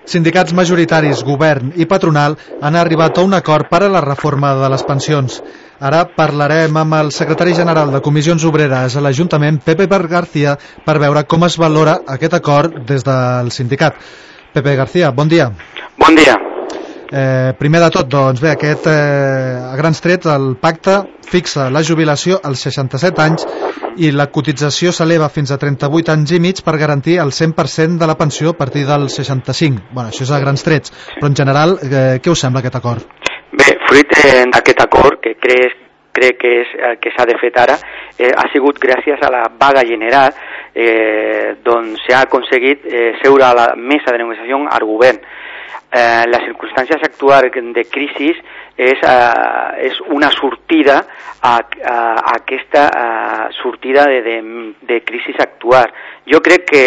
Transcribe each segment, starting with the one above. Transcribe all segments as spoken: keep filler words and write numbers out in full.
Sindicats majoritaris, govern i patronal han arribat a un acord per a la reforma de les pensions. Ara parlarem amb el secretari general de Comissions Obreres a l'Ajuntament, Pepe García, per veure com es valora aquest acord des del sindicat. Pepe García, bon dia. Bon dia. Eh, primer de tot, doncs bé, aquest, eh, a grans trets, el pacte fixa la jubilació als seixanta-set anys i la cotització s'eleva fins a trenta-vuit anys i mig per garantir el cent per cent de la pensió a partir del seixanta-cinc. Bueno, això és a grans trets, però en general, eh, què us sembla aquest acord? Bé, fruit eh, d'aquest acord, que crec, crec que és el que s'ha de fer ara, eh, ha sigut gràcies a la vaga general, eh, doncs s'ha aconseguit eh, seure a la mesa de negociació al govern. Eh, les circumstàncies actuals de crisi és, eh, és una sortida a, a, a aquesta a sortida de, de, de crisi actual. Jo crec que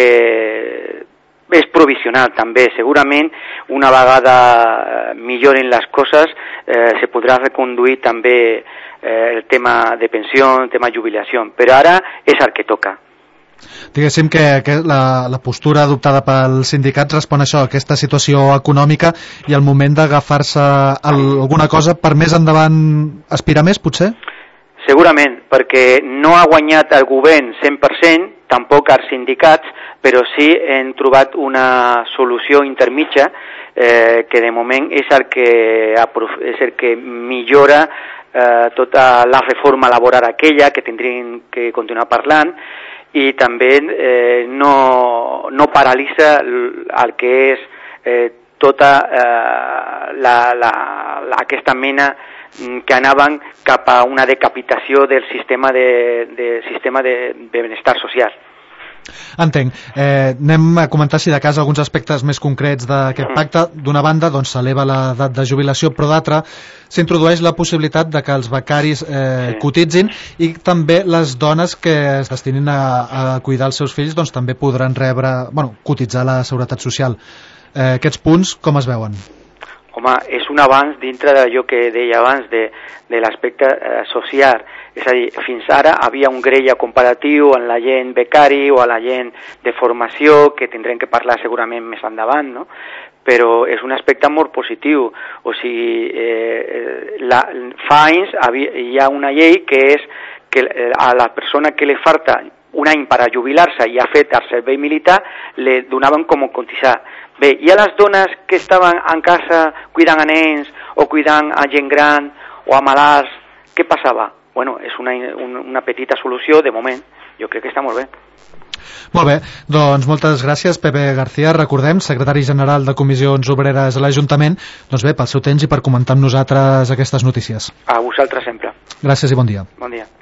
és provisional també, segurament una vegada milloren les coses eh, se podrà reconduir també eh, el tema de pensió, el tema de jubilació, però ara és el que toca. Diguéssim que, que la, la postura adoptada pels sindicats respon a això, a aquesta situació econòmica i al moment d'agafar-se alguna cosa per més endavant aspirar més, potser? Segurament, perquè no ha guanyat el govern cent per cent, tampoc els sindicats, però sí hem trobat una solució intermitja eh, que de moment és el que, és el que millora eh, tota la reforma laboral aquella que tindrien que continuar parlant, i també eh, no, no paralitza el que és eh, tota eh, la, la, la, aquesta mena que anaven cap a una decapitació del sistema de, de, sistema de, de benestar social. Entenc. Eh, anem a comentar, si de cas, alguns aspectes més concrets d'aquest pacte. D'una banda, doncs, s'eleva l'edat de jubilació, però d'altra, s'introdueix la possibilitat de que els becaris eh, sí. cotitzin, i també les dones que es destinin a, a cuidar els seus fills doncs, també podran rebre, bueno, cotitzar a la Seguretat Social. Eh, aquests punts, com es veuen? Home, és un avanç dintre d'allò que deia abans de, de l'aspecte eh, social. És a dir, fins ara havia un grella comparatiu en la gent becari o a la gent de formació, que tindrem que parlar segurament més endavant, no? Però és un aspecte molt positiu. O sigui, eh, la, fa anys havia, hi ha una llei que és que a la persona que li falta un any per a jubilar-se i ha fet el servei militar, li donaven com a cotitzar. Bé, i a les dones que estaven en casa cuidant a nens o cuidant a gent gran o a malalts, què passava? Bueno, és una, una petita solució de moment. Jo crec que està molt bé. Molt bé, doncs moltes gràcies, Pepe García. Recordem, secretari general de Comissions Obreres a l'Ajuntament, doncs bé, pel seu temps i per comentar amb nosaltres aquestes notícies. A vosaltres sempre. Gràcies i bon dia. Bon dia.